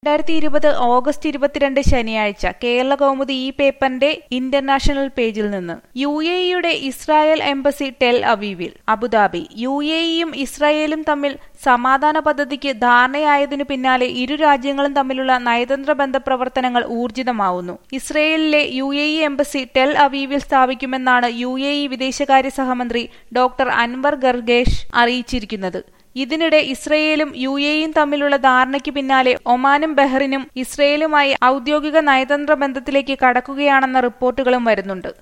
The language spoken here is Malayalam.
2020 ഓഗസ്റ്റ് 22 ശനിയാഴ്ച കേരളകൗമുദി ഈ പേപ്പറിന്റെ ഇന്റർനാഷണൽ പേജിൽ നിന്ന് യുഎഇയുടെ ഇസ്രായേൽ എംബസി ടെൽ അവീവിൽ. അബുദാബി. യുഎഇയും ഇസ്രായേലും തമ്മിൽ സമാധാന പദ്ധതിക്ക് ധാരണയായതിനു പിന്നാലെ ഇരു രാജ്യങ്ങളും തമ്മിലുള്ള നയതന്ത്ര ബന്ധ പ്രവർത്തനങ്ങൾ ഊർജിതമാവുന്നു. ഇസ്രായേലിലെ യുഎഇ എംബസി ടെൽ അവീവിൽ സ്ഥാപിക്കുമെന്നാണ് യുഎഇ വിദേശകാര്യ സഹമന്ത്രി ഡോക്ടർ അൻവർ ഗർഗേഷ് അറിയിച്ചിരിക്കുന്നത്. ഇതിനിടെ ഇസ്രയേലും യുഎഇയും തമ്മിലുള്ള ധാരണയ്ക്ക് പിന്നാലെ ഒമാനും ബഹ്റിനും ഇസ്രയേലുമായി ഔദ്യോഗിക നയതന്ത്ര ബന്ധത്തിലേക്ക് കടക്കുകയാണെന്ന റിപ്പോർട്ടുകളും വരുന്നുണ്ട്.